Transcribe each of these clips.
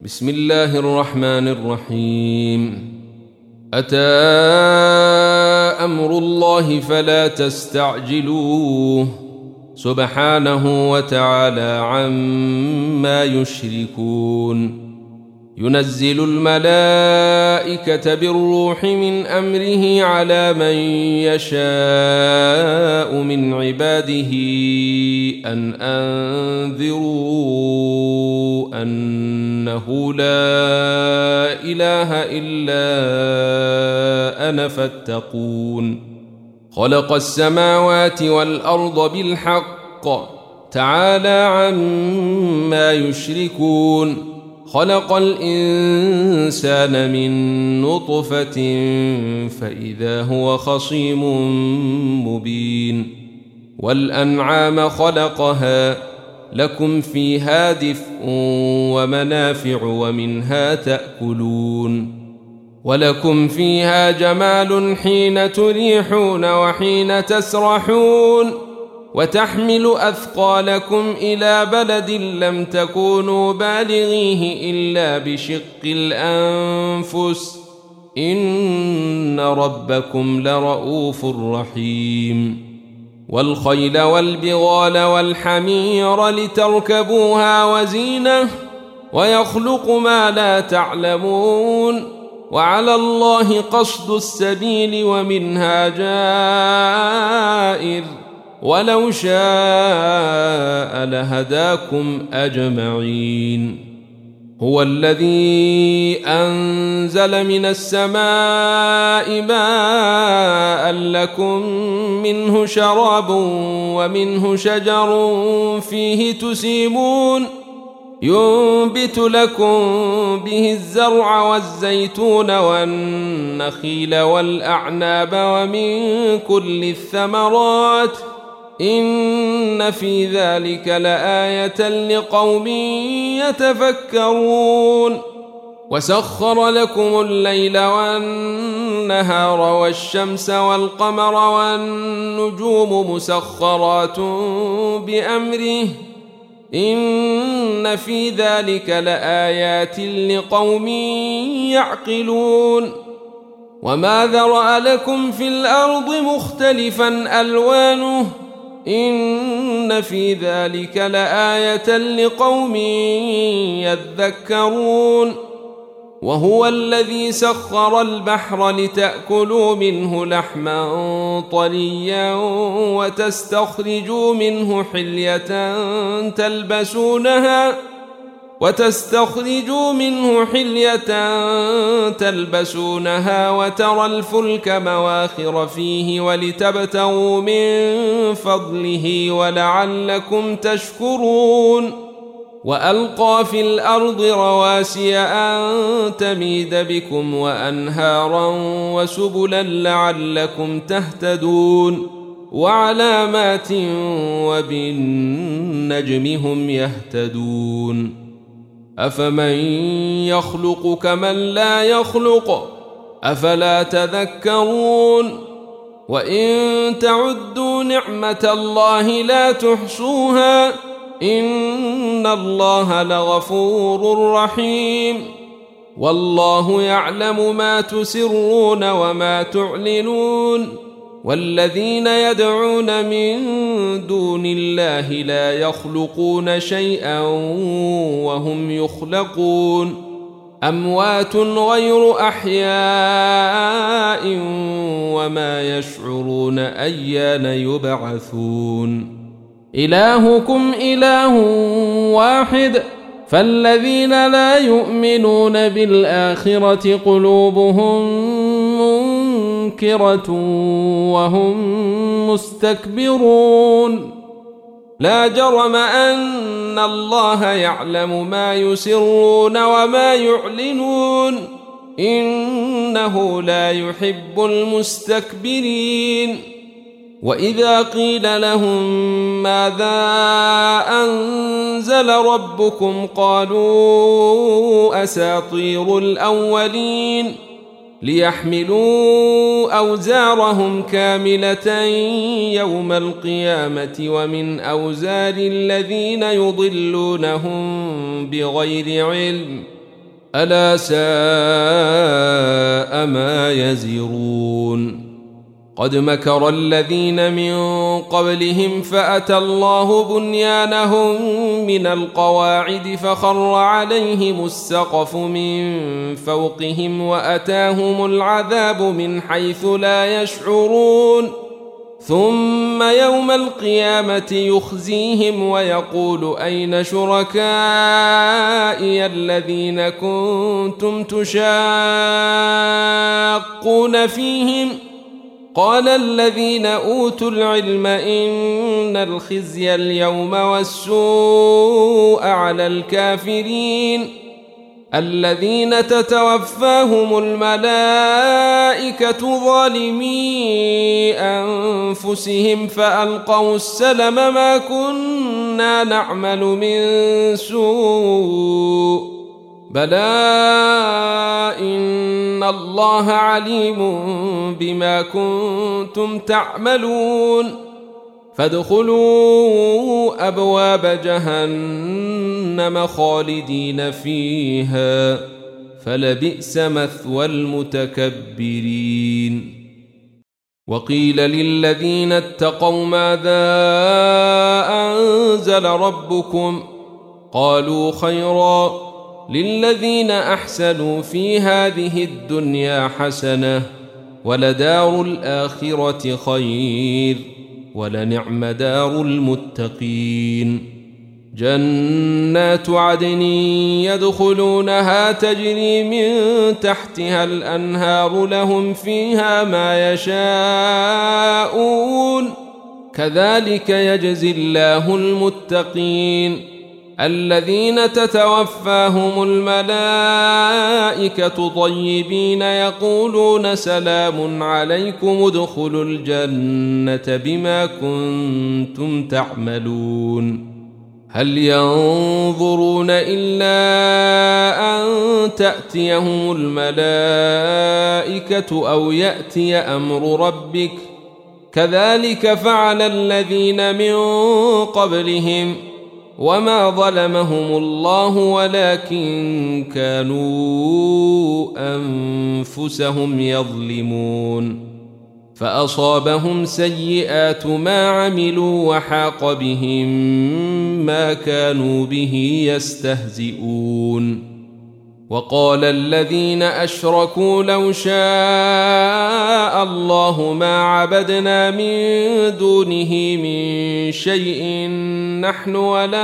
بسم الله الرحمن الرحيم. أتى أمر الله فلا تستعجلوه سبحانه وتعالى عما يشركون. ينزل الملائكة بالروح من أمره على من يشاء من عباده أن أنذروا أنه لا إله إلا أنا فاتقون. خلق السماوات والأرض بالحق تعالى عما يشركون. خلق الإنسان من نطفة فإذا هو خصيم مبين. والأنعام خلقها لكم فيها دفء ومنافع ومنها تأكلون. ولكم فيها جمال حين تريحون وحين تسرحون. وتحمل أثقالكم إلى بلد لم تكونوا بالغيه إلا بشق الأنفس إن ربكم لرؤوف رحيم. والخيل والبغال والحمير لتركبوها وزينة ويخلق ما لا تعلمون. وعلى الله قصد السبيل ومنها جائر ولو شاء لهداكم أجمعين. هو الذي أنزل من السماء ماء لكم منه شراب ومنه شجر فيه تسيمون. ينبت لكم به الزرع والزيتون والنخيل والأعناب ومن كل الثمرات إن في ذلك لآية لقوم يتفكرون. وسخر لكم الليل والنهار والشمس والقمر والنجوم مسخرات بأمره إن في ذلك لآيات لقوم يعقلون. وما ذرأ لكم في الأرض مختلفا ألوانه إن في ذلك لآية لقوم يذكرون. وهو الذي سخر البحر لتأكلوا منه لحما طريا وتستخرجوا منه حلية تلبسونها وترى الفلك مواخر فيه ولتبتغوا من فضله ولعلكم تشكرون. وألقى في الأرض رواسي أن تميد بكم وأنهارا وسبلا لعلكم تهتدون. وعلامات وبالنجم هم يهتدون. أفمن يخلق كمن لا يخلق أفلا تذكرون. وإن تعدوا نعمة الله لا تحصوها إن الله لغفور رحيم. والله يعلم ما تسرون وما تعلنون. والذين يدعون من دون الله لا يخلقون شيئا وهم يخلقون. أموات غير أحياء وما يشعرون أيان يبعثون. إلهكم إله واحد فالذين لا يؤمنون بالآخرة قلوبهم منكرة وهم مستكبرون. لا جرم أن الله يعلم ما يسرون وما يعلنون إنه لا يحب المستكبرين. وإذا قيل لهم ماذا أنزل ربكم قالوا أساطير الأولين ليحملوا أوزارهم كاملة يوم القيامة ومن أوزار الذين يضلونهم بغير علم ألا ساء ما يزرون قد مكر الذين من قبلهم فأتى الله بنيانهم من القواعد فخر عليهم السقف من فوقهم وأتاهم العذاب من حيث لا يشعرون ثم يوم القيامة يخزيهم ويقول أين شركائي الذين كنتم تشاقون فيهم قال الذين أوتوا العلم إن الخزي اليوم والسوء على الكافرين الذين تتوفاهم الملائكة ظالمي أنفسهم فألقوا السلم ما كنا نعمل من سوء بلى إن الله عليم بما كنتم تعملون فادخلوا أبواب جهنم خالدين فيها فلبئس مثوى المتكبرين وقيل للذين اتقوا ماذا أنزل ربكم قالوا خيرا للذين أحسنوا في هذه الدنيا حسنة ولدار الآخرة خير ولنعم دار المتقين جنات عدن يدخلونها تجري من تحتها الأنهار لهم فيها ما يشاءون كذلك يجزي الله المتقين الذين تتوفاهم الملائكة طيبين يقولون سلام عليكم ادخلوا الجنة بما كنتم تعملون هل ينظرون إلا أن تأتيهم الملائكة أو يأتي أمر ربك كذلك فعل الذين من قبلهم وما ظلمهم الله ولكن كانوا أنفسهم يظلمون فأصابهم سيئات ما عملوا وحاق بهم ما كانوا به يستهزئون وقال الذين أشركوا لو شاء الله ما عبدنا من دونه من شيء نحن ولا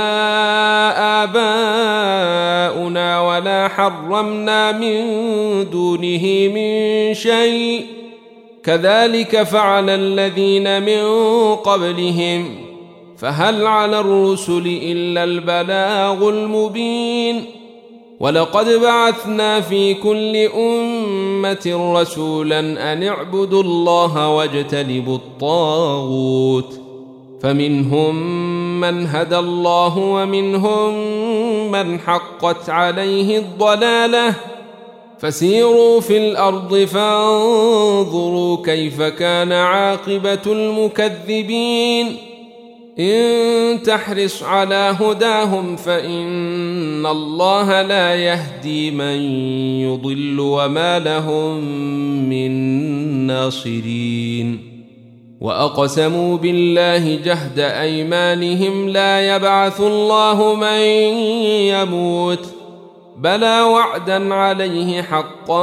آباؤنا ولا حرمنا من دونه من شيء كذلك فعل الذين من قبلهم فهل على الرسل إلا البلاغ المبين ولقد بعثنا في كل أمة رسولا أن اعبدوا الله واجتنبوا الطاغوت فمنهم من هدى الله ومنهم من حقت عليه الضلالة فسيروا في الأرض فانظروا كيف كان عاقبة المكذبين إن تحرص على هداهم فإن الله لا يهدي من يضل وما لهم من ناصرين وأقسموا بالله جهد أيمانهم لا يبعث الله من يموت بلى وعدا عليه حقا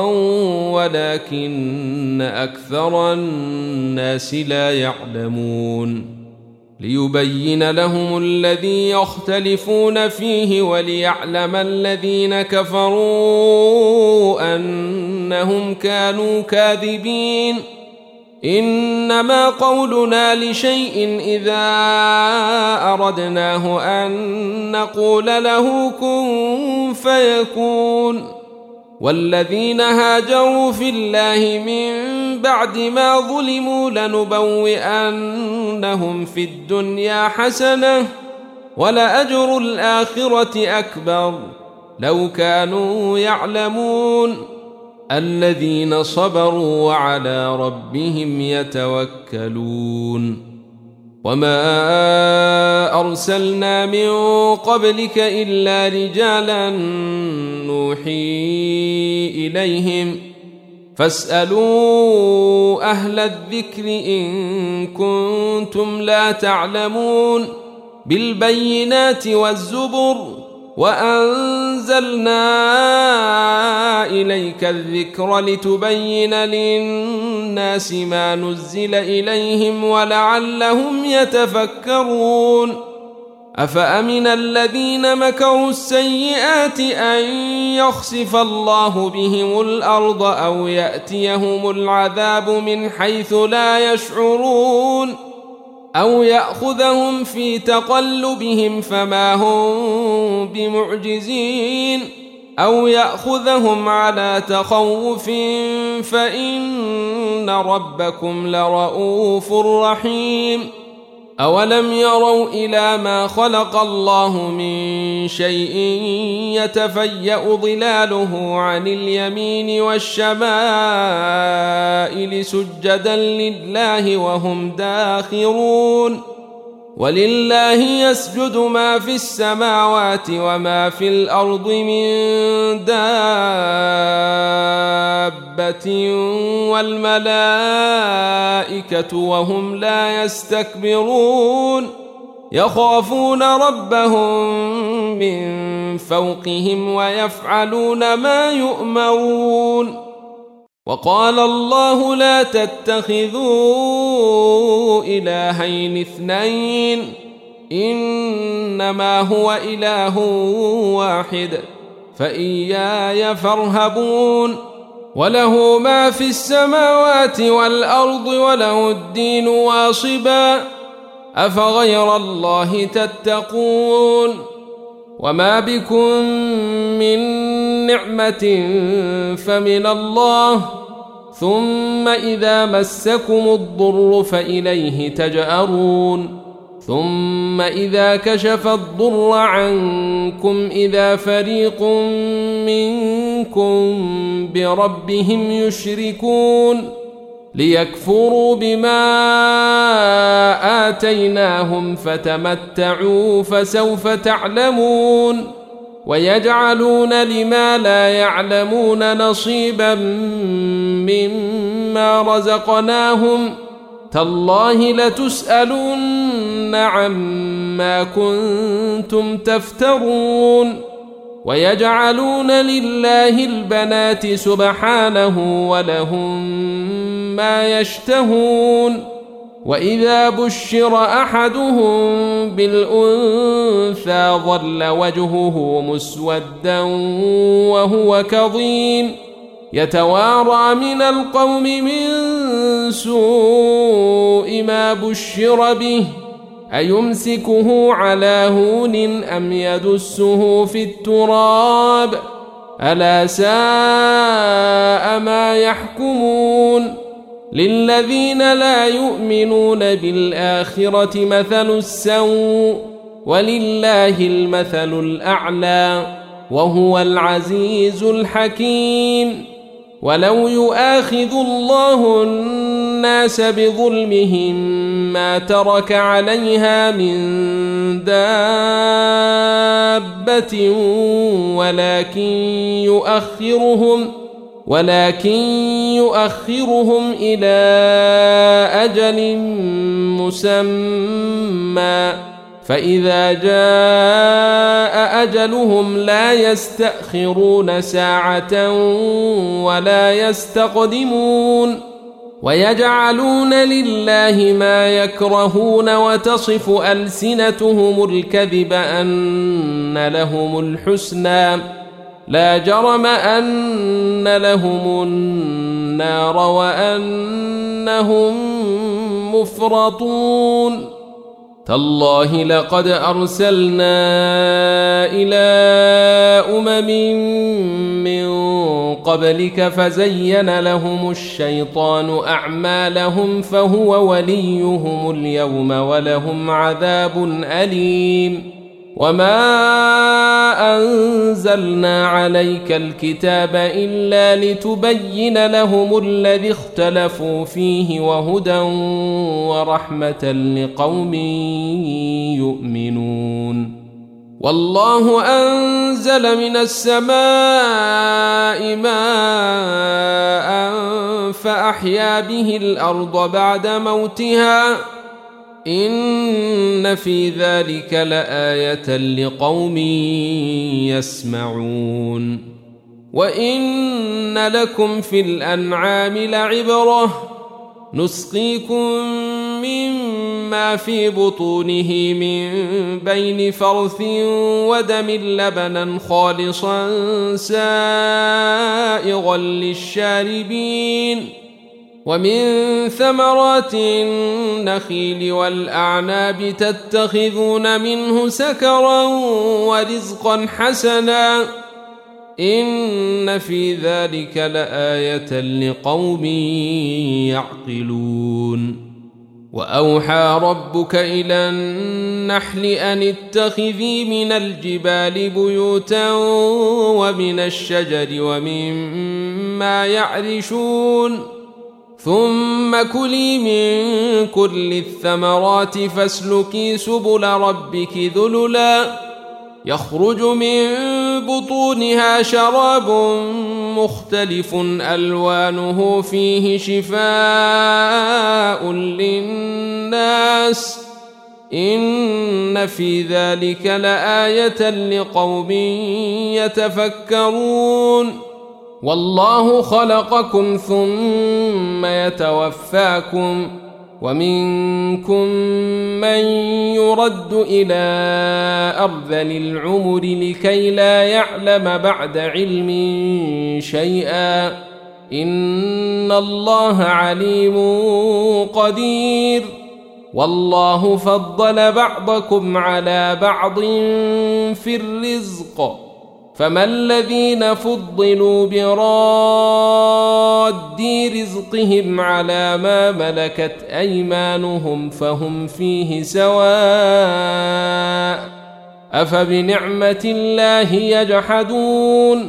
ولكن أكثر الناس لا يعلمون ليبين لهم الذي يختلفون فيه وليعلم الذين كفروا أنهم كانوا كاذبين إنما قولنا لشيء إذا أردناه أن نقول له كن فيكون والذين هاجروا في الله من بعد ما ظلموا لنبوئنهم في الدنيا حسنة ولأجر الآخرة أكبر لو كانوا يعلمون الذين صبروا وعلى ربهم يتوكلون وما أرسلنا من قبلك إلا رجالا نوحي إليهم فاسألوا أهل الذكر إن كنتم لا تعلمون بالبينات والزبر وأنزلنا إليك الذكر لتبين للناس ما نزل إليهم ولعلهم يتفكرون أفأمن الذين مكروا السيئات أن يخسف الله بهم الأرض أو يأتيهم العذاب من حيث لا يشعرون أو يأخذهم في تقلبهم فما هم بمعجزين أو يأخذهم على تخوف فإن ربكم لرؤوف رحيم أولم يروا إلى ما خلق الله من شيء يتفيأ ظلاله عن اليمين والشمائل سجدا لله وهم داخرون ولله يسجد ما في السماوات وما في الأرض من دابة والملائكة وهم لا يستكبرون يخافون ربهم من فوقهم ويفعلون ما يؤمرون وقال الله لا تتخذوا إلهين اثنين إنما هو إله واحد فإياي فارهبون وله ما في السماوات والأرض وله الدين واصبا أفغير الله تتقون وما بكم من نعمة فمن الله ثم إذا مسكم الضر فإليه تجأرون ثم إذا كشف الضر عنكم إذا فريق منكم بربهم يشركون ليكفروا بما آتيناهم فتمتعوا فسوف تعلمون ويجعلون لما لا يعلمون نصيبا مما رزقناهم تالله لتسألن عما كنتم تفترون ويجعلون لله البنات سبحانه ولهم ما يشتهون وإذا بشر أحدهم بالأنثى ظل وجهه مسودا وهو كظيم يتوارى من القوم من سوء ما بشر به أيمسكه على هون أم يدسه في التراب ألا ساء ما يحكمون للذين لا يؤمنون بالآخرة مثل السوء ولله المثل الأعلى وهو العزيز الحكيم ولو يؤاخذ الله الناس بظلمهم ما ترك عليها من دابة ولكن يؤخرهم إلى أجل مسمى فإذا جاء أجلهم لا يستأخرون ساعة ولا يستقدمون ويجعلون لله ما يكرهون وتصف ألسنتهم الكذب أن لهم الحسنى لا جرم أن لهم النار وأنهم مفرطون تالله لقد أرسلنا إلى من قبلك فزين لهم الشيطان أعمالهم فهو وليهم اليوم ولهم عذاب أليم وما أنزلنا عليك الكتاب إلا لتبين لهم الذي اختلفوا فيه وهدى ورحمة لقوم يؤمنون. والله أنزل من السماء ماء فأحيا به الأرض بعد موتها إن في ذلك لآية لقوم يسمعون. وإن لكم في الأنعام لعبرة نسقيكم مما في بطونه من بين فرث ودم لبنا خالصا سائغا للشاربين ومن ثمرات النخيل والأعناب تتخذون منه سكرا ورزقا حسنا إن في ذلك لآية لقوم يعقلون. وأوحى ربك إلى النحل أن اتخذي من الجبال بيوتا ومن الشجر ومما يعرشون ثم كلي من كل الثمرات فاسلكي سبل ربك ذللا يخرج من بطونها شراب مختلف ألوانه فيه شفاء للناس إن في ذلك لآية لقوم يتفكرون. والله خلقكم ثم يتوفاكم ومنكم من يرد إلى أرذل العمر لكي لا يعلم بعد علم شيئا إن الله عليم قدير. والله فضل بعضكم على بعض في الرزق فما الذين فضلوا براد رزقهم على ما ملكت أيمانهم فهم فيه سواء أفبنعمة الله يجحدون.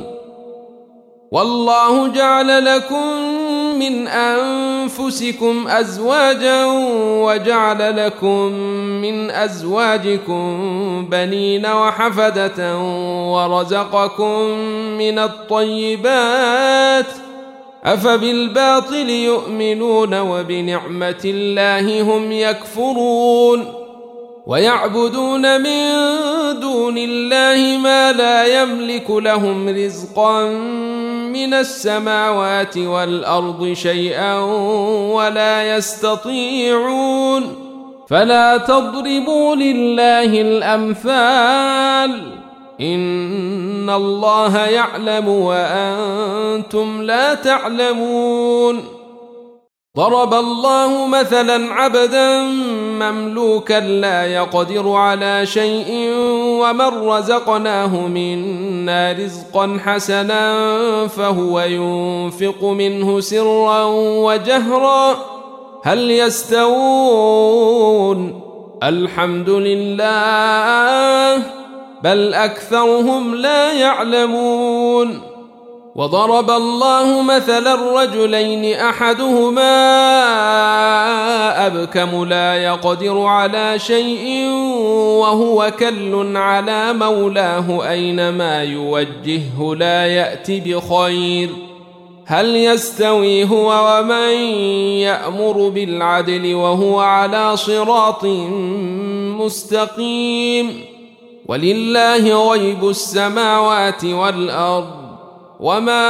والله جعل لكم من أنفسكم أزواجا وجعل لكم من أزواجكم بنين وحفدة ورزقكم من الطيبات أفبالباطل يؤمنون وبنعمة الله هم يكفرون. ويعبدون من دون الله ما لا يملك لهم رزقا من السماوات والأرض شيئا ولا يستطيعون. فلا تضربوا لله الأمثال إن الله يعلم وأنتم لا تعلمون. ضرب الله مثلا عبدا مملوكا لا يقدر على شيء ومن رزقناه منا رزقا حسنا فهو ينفق منه سرا وجهرا هل يستوون الحمد لله بل أكثرهم لا يعلمون. وضرب الله مثلا رجلين أحدهما أبكم لا يقدر على شيء وهو كل على مولاه أينما يوجهه لا يأتي بخير هل يستوي هو ومن يأمر بالعدل وهو على صراط مستقيم. ولله غيب السماوات والأرض وما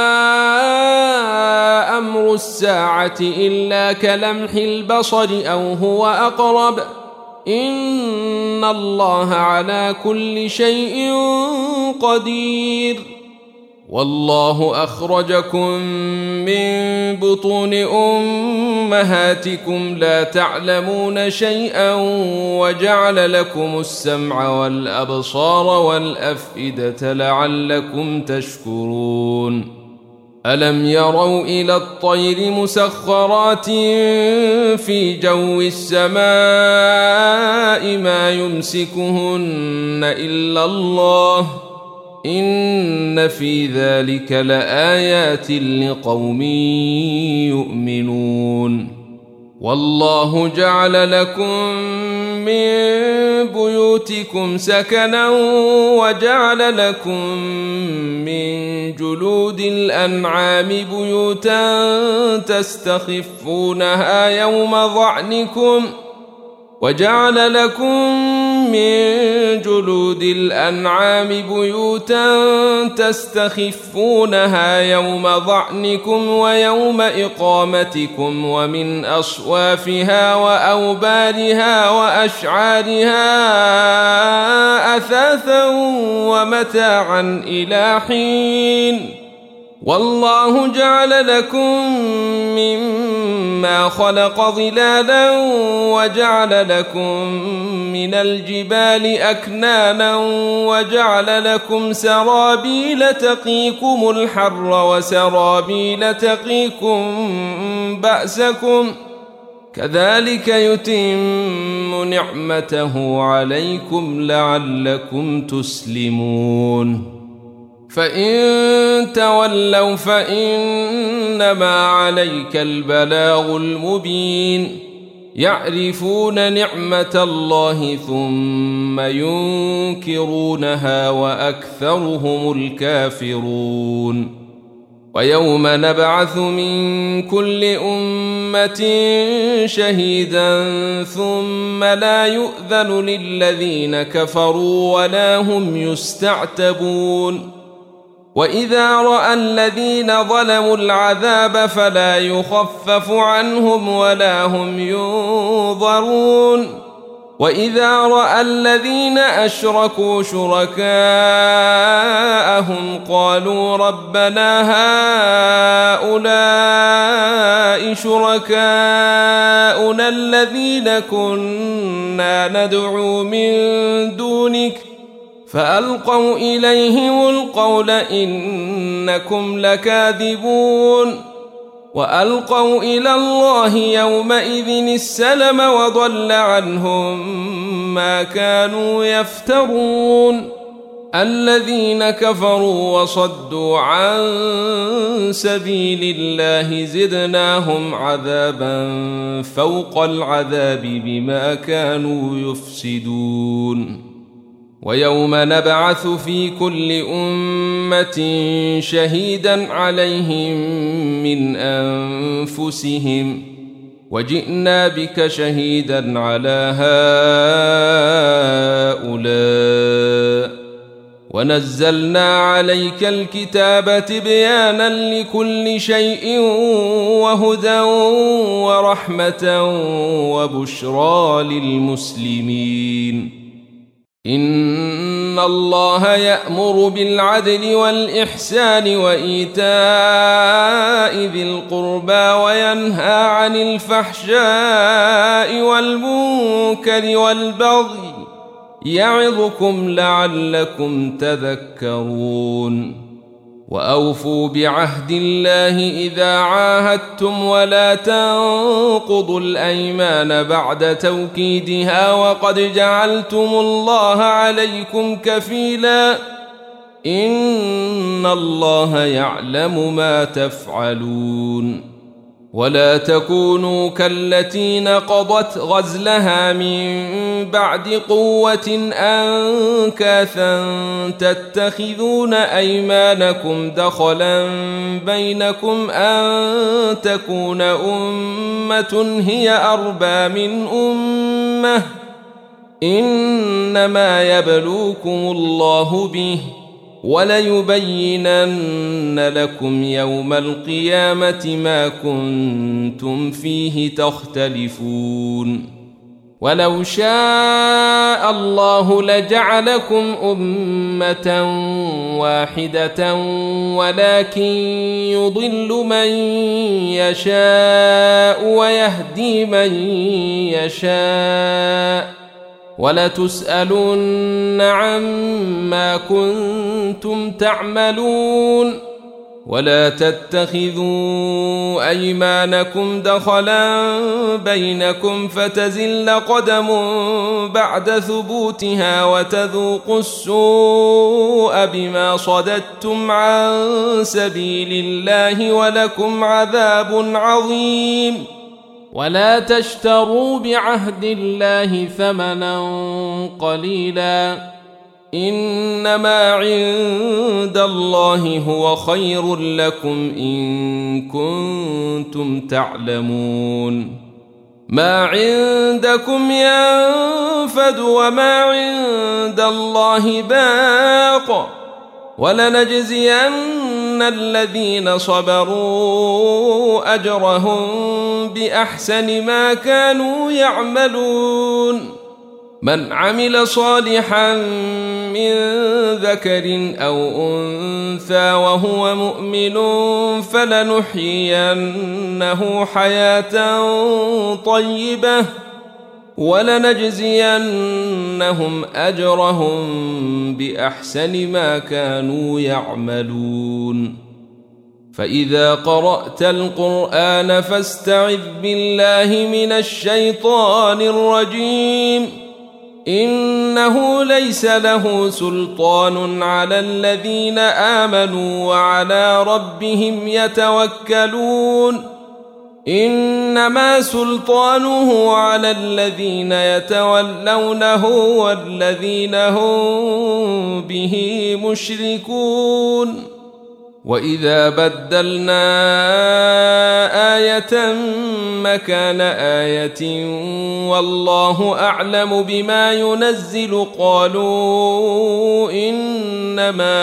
أمر الساعة إلا كلمح البصر أو هو أقرب إن الله على كل شيء قدير. والله أخرجكم من بطون أمهاتكم لا تعلمون شيئا وجعل لكم السمع والأبصار والأفئدة لعلكم تشكرون. ألم يروا إلى الطير مسخرات في جو السماء ما يمسكهن إلا الله إن في ذلك لآيات لقوم يؤمنون والله جعل لكم من بيوتكم سكنا وجعل لكم من جلود الأنعام بيوتا تستخفونها يوم ظعنكم وجعل لكم من جلود الأنعام بيوتا تستخفونها يوم ظعنكم ويوم إقامتكم ومن أصوافها وأوبارها وأشعارها أثاثا ومتاعا إلى حين والله جعل لكم مما خلق ظلالا وجعل لكم من الجبال أكنانا وجعل لكم سرابيل تقيكم الحر وسرابيل تقيكم بأسكم كذلك يتم نعمته عليكم لعلكم تسلمون فإن تولوا فإنما عليك البلاغ المبين يعرفون نعمة الله ثم ينكرونها وأكثرهم الكافرون ويوم نبعث من كل أمة شهيدا ثم لا يؤذن للذين كفروا ولا هم يستعتبون وإذا رأى الذين ظلموا العذاب فلا يخفف عنهم ولا هم ينظرون وإذا رأى الذين أشركوا شركاءهم قالوا ربنا هؤلاء شركاؤنا الذين كنا ندعو من دونك فألقوا إليهم القول إنكم لكاذبون وألقوا إلى الله يومئذ السلم وضل عنهم ما كانوا يفترون الذين كفروا وصدوا عن سبيل الله زدناهم عذابا فوق العذاب بما كانوا يفسدون ويوم نبعث في كل أمة شهيدا عليهم من أنفسهم وجئنا بك شهيدا على هؤلاء ونزلنا عليك الكتاب تبيانا لكل شيء وهدى ورحمة وبشرى للمسلمين إن الله يأمر بالعدل والإحسان وإيتاء ذي القربى وينهى عن الفحشاء والمنكر والبغي يعظكم لعلكم تذكرون وأوفوا بعهد الله إذا عاهدتم ولا تنقضوا الأيمان بعد توكيدها وقد جعلتم الله عليكم كفيلا إن الله يعلم ما تفعلون ولا تكونوا كالتي نقضت غزلها من بعد قوة أنكاثا تتخذون أيمانكم دخلا بينكم أن تكون أمة هي أربى من أمة إنما يبلوكم الله به وليبينن لكم يوم القيامة ما كنتم فيه تختلفون ولو شاء الله لجعلكم أمة واحدة ولكن يضل من يشاء ويهدي من يشاء ولتسألن عما كنتم تعملون ولا تتخذوا أيمانكم دخلا بينكم فتزل قدم بعد ثبوتها وتذوقوا السوء بما صددتم عن سبيل الله ولكم عذاب عظيم. ولا تشتروا بعهد الله ثمنا قليلا إنما عند الله هو خير لكم إن كنتم تعلمون. ما عندكم ينفد وما عند الله باق ولنجزين الذين صبروا أجرهم بأحسن ما كانوا يعملون. من عمل صالحا من ذكر أو أنثى وهو مؤمن فلنحيينه حياة طيبة ولنجزينهم أجرهم بأحسن ما كانوا يعملون. فإذا قرأت القرآن فاستعذ بالله من الشيطان الرجيم إنه ليس له سلطان على الذين آمنوا وعلى ربهم يتوكلون. إنما سلطانه على الذين يتولونه والذين هم به مشركون. وإذا بدلنا آية مكان آية والله أعلم بما ينزل قالوا إنما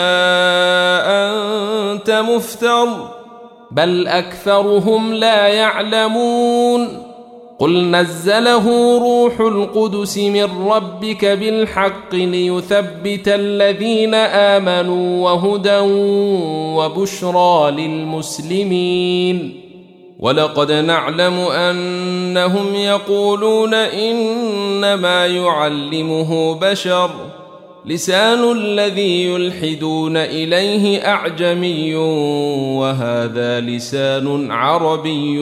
أنت مفتر بل أكثرهم لا يعلمون. قل نزله روح القدس من ربك بالحق ليثبت الذين آمنوا وهدى وبشرى للمسلمين. ولقد نعلم أنهم يقولون إنما يعلمه بشر لسان الذي يلحدون إليه أعجمي وهذا لسان عربي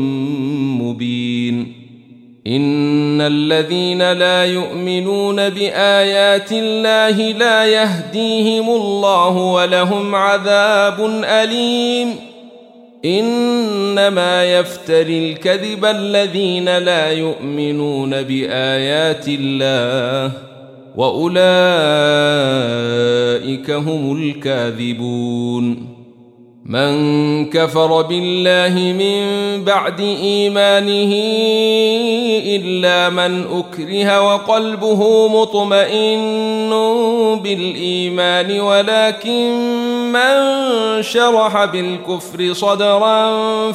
مبين. إن الذين لا يؤمنون بآيات الله لا يهديهم الله ولهم عذاب أليم. إنما يفتري الكذب الذين لا يؤمنون بآيات الله وأولئك هم الكاذبون. من كفر بالله من بعد إيمانه إلا من أكره وقلبه مطمئن بالإيمان ولكن من شرح بالكفر صدرا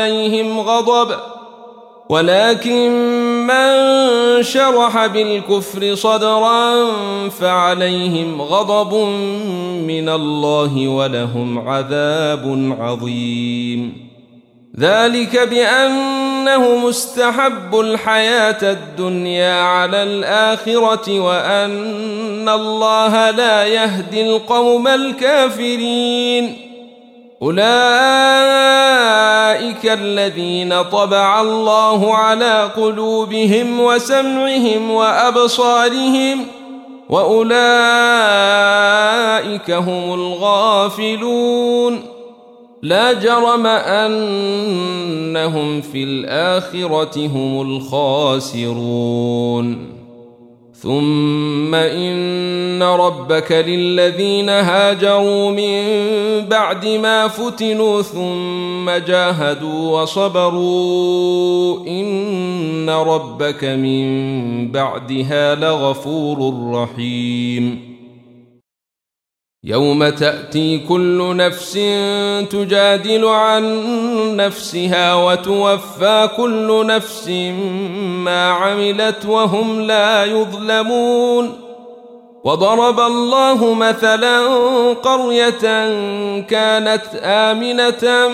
فعليهم غضب من الله ولهم عذاب عظيم. ذلك بأنه مستحب الحياة الدنيا على الآخرة وأن الله لا يهدي القوم الكافرين. أولئك الذين طبع الله على قلوبهم وسمعهم وأبصارهم وأولئك هم الغافلون. لا جرم أنهم في الآخرة هم الخاسرون. ثم إن ربك للذين هاجروا من بعد ما فتنوا ثم جاهدوا وصبروا إن ربك من بعدها لغفور رحيم. يوم تأتي كل نفس تجادل عن نفسها وتوفى كل نفس ما عملت وهم لا يظلمون. وضرب الله مثلا قرية كانت آمنة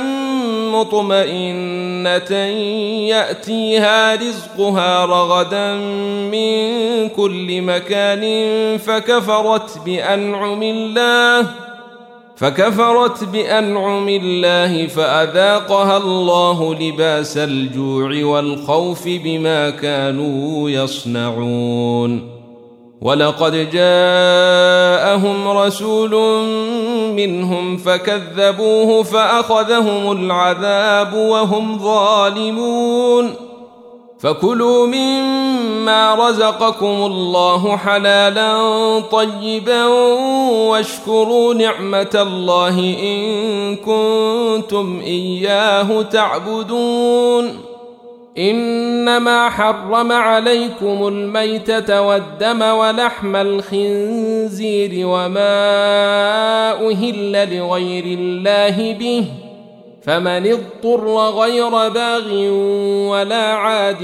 مطمئنة يأتيها رزقها رغدا من كل مكان فكفرت بأنعم الله فأذاقها الله لباس الجوع والخوف بما كانوا يصنعون. ولقد جاءهم رسول منهم فكذبوه فأخذهم العذاب وهم ظالمون. فكلوا مما رزقكم الله حلالا طيبا واشكروا نعمة الله إن كنتم إياه تعبدون. إنما حرم عليكم الميتة والدم ولحم الخنزير وما أهل لغير الله به، فمن اضطر غير باغ ولا عاد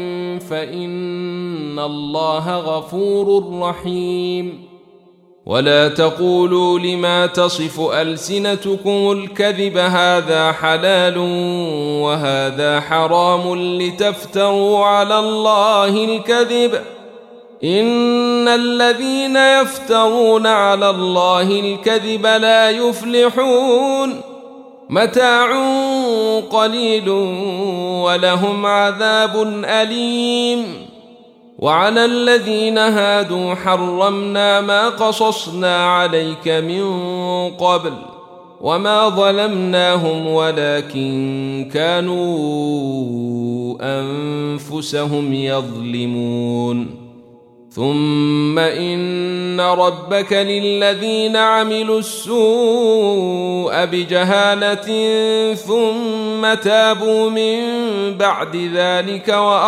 فإن الله غفور رحيم. ولا تقولوا لما تصف ألسنتكم الكذب هذا حلال وهذا حرام لتفتروا على الله الكذب، إن الذين يفترون على الله الكذب لا يفلحون. متاع قليل ولهم عذاب أليم. وعلى الذين هادوا حرمنا ما قصصنا عليك من قبل وما ظلمناهم ولكن كانوا أنفسهم يظلمون. ثم إن ربك للذين عملوا السوء بجهالة ثم تابوا من بعد ذلك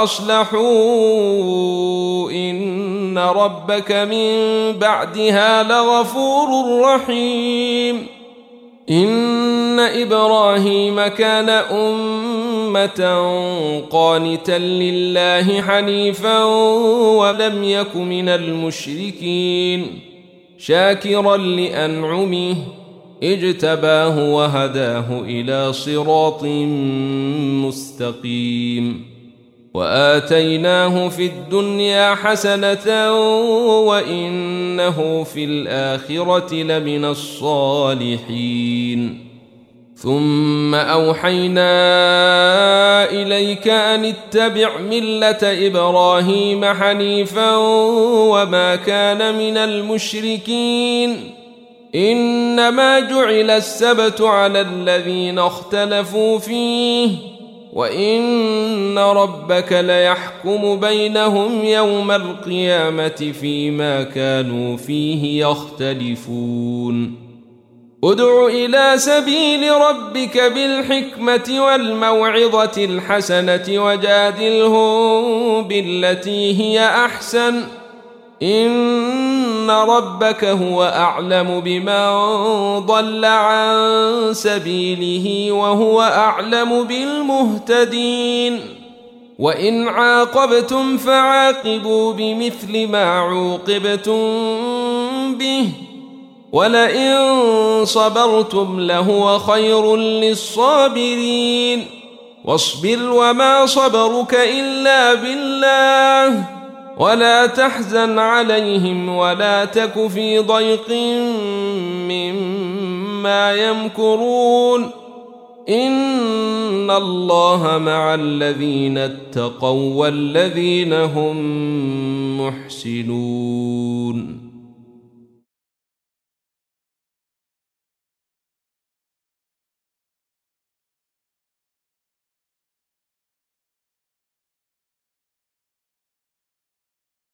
وأصلحوا إن ربك من بعدها لغفور رحيم. إن إبراهيم كان أمة قانتا لله حنيفا ولم يك من المشركين، شاكرا لأنعمه اجتباه وهداه إلى صراط مستقيم. وآتيناه في الدنيا حسنة وإنه في الآخرة لمن الصالحين. ثم أوحينا إليك أن اتبع ملة إبراهيم حنيفا وما كان من المشركين. إنما جعل السبت على الذين اختلفوا فيه وإن ربك ليحكم بينهم يوم القيامة فيما كانوا فيه يختلفون. ادع إلى سبيل ربك بالحكمة والموعظة الحسنة وجادلهم بالتي هي أحسن، إن ربك هو أعلم بمن ضل عن سبيله وهو أعلم بالمهتدين. وإن عاقبتم فعاقبوا بمثل ما عوقبتم به ولئن صبرتم لهو خير للصابرين. واصبر وما صبرك إلا بالله ولا تحزن عليهم ولا تك في ضيق مما يمكرون. إن الله مع الذين اتقوا والذين هم محسنون.